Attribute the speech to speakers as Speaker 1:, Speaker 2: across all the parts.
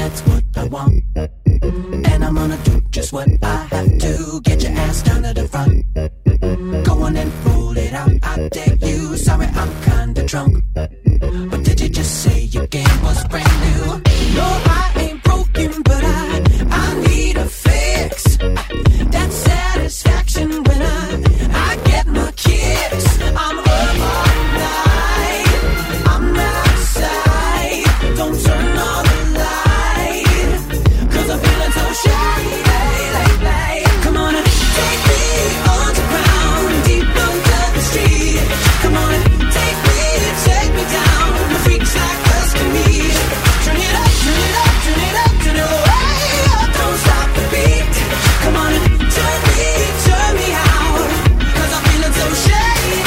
Speaker 1: that's what I want. And I'm gonna do just what I have to. Get your ass down to the front. Go on and roll it out, I dare you. Sorry, I'm kinda drunk. But did you just say your game was brand new? No, I ain't broken, but I need a fix. That satisfaction when I get my kicks. I'm up all night, I'm outside. Don't turn on the light, 'cause I'm feeling so shy lately. Come on and take me underground, deep under the street. Come on and take me down. The freaks like us can meet. Turn it up, turn it up, turn it up, turn it way up. Don't stop the beat. Come on and turn me out, 'cause I'm feeling so shady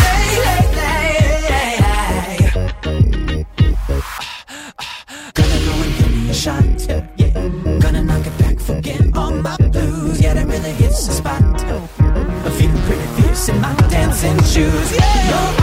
Speaker 1: lately. Gonna go and give me a shot, yeah. Gonna knock it back, forget all my blues. Yeah, that really hits the spot. I'm feeling pretty fierce in my dancing shoes. Yeah. No,